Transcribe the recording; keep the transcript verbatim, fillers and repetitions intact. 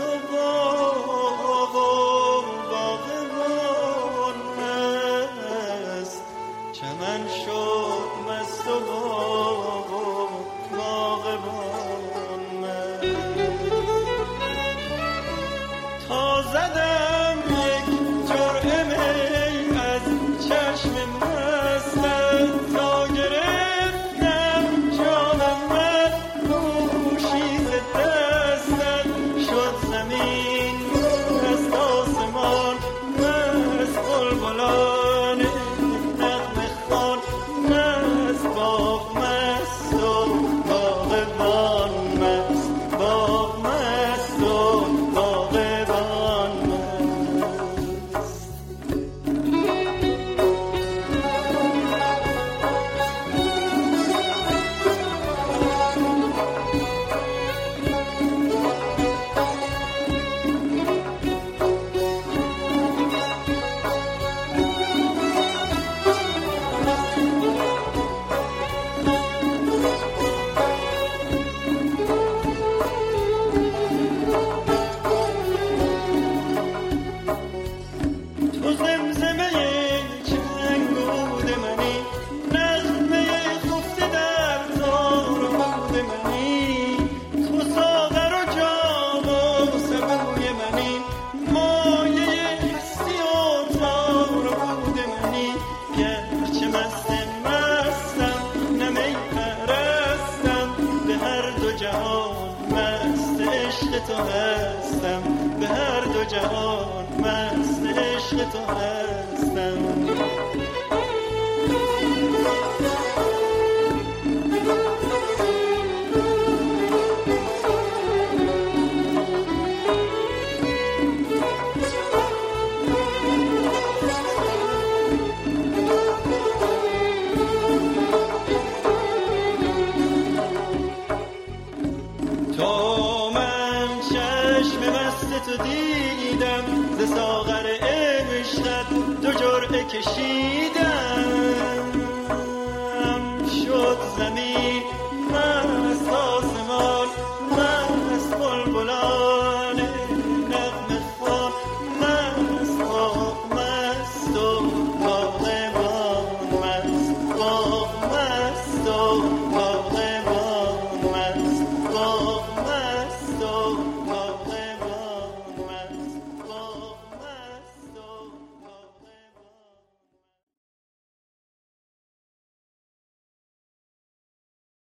و باغ و باغبان مست، چمن شد مست و باغ و باغبان مست. تا زدم یک جرعه می از چشم مستت، تا گرفتم جام من نوشی ز دستت، شد زمین مست آسمان مست، بلبلان نغمه خوان مست، باغ مست و باغبان مست، باغ مست و باغبان مست. تو زمزمه چنگود منی، نغمه خفته در تار و بود منی، تو ساغر و جام و سبوی منی، مایه هستی و تار و بود منی. گرچه مست مستم نه می پرستم، به هر دو جهان مست عشق تو هستم، به هر دو جهان مست عشق تو هستم. تا من چشم مست تو دیدم، ز ساغر عشقت دو جرعه کشیدم.